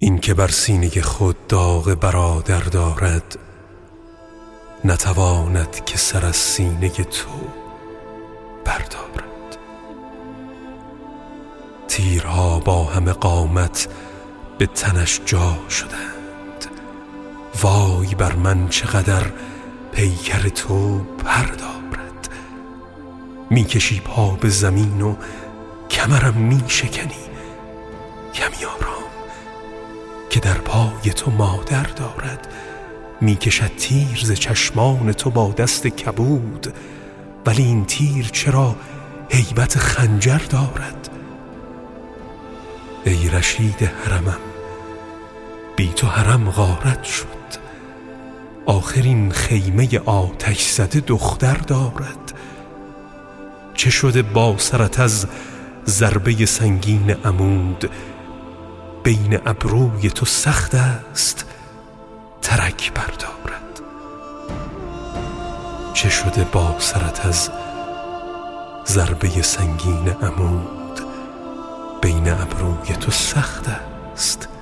این که بر سینه خود داغ برادر دارد، نتواند که سر از سینه تو بردارد. تیرها با همه قامت به تنش جا شدند، وای بر من چقدر پیکر تو پر دارد. میکشی پا به زمین و کمرم میشکنی، کمی آرام که در پای تو مادر دارد. میکشد تیر ز چشمان تو با دست کبود، ولی این تیر چرا هیبت خنجر دارد. ای رشید حرمم، بی تو حرم غارت شد، آخر این خیمه آتش زده دختر دارد. چه شده با سرت از ضربه سنگین عمود، بین ابروی تو سخت است ترک بردارد. چه شده با سرت از ضربه سنگین عمود، بین ابروی تو سخت است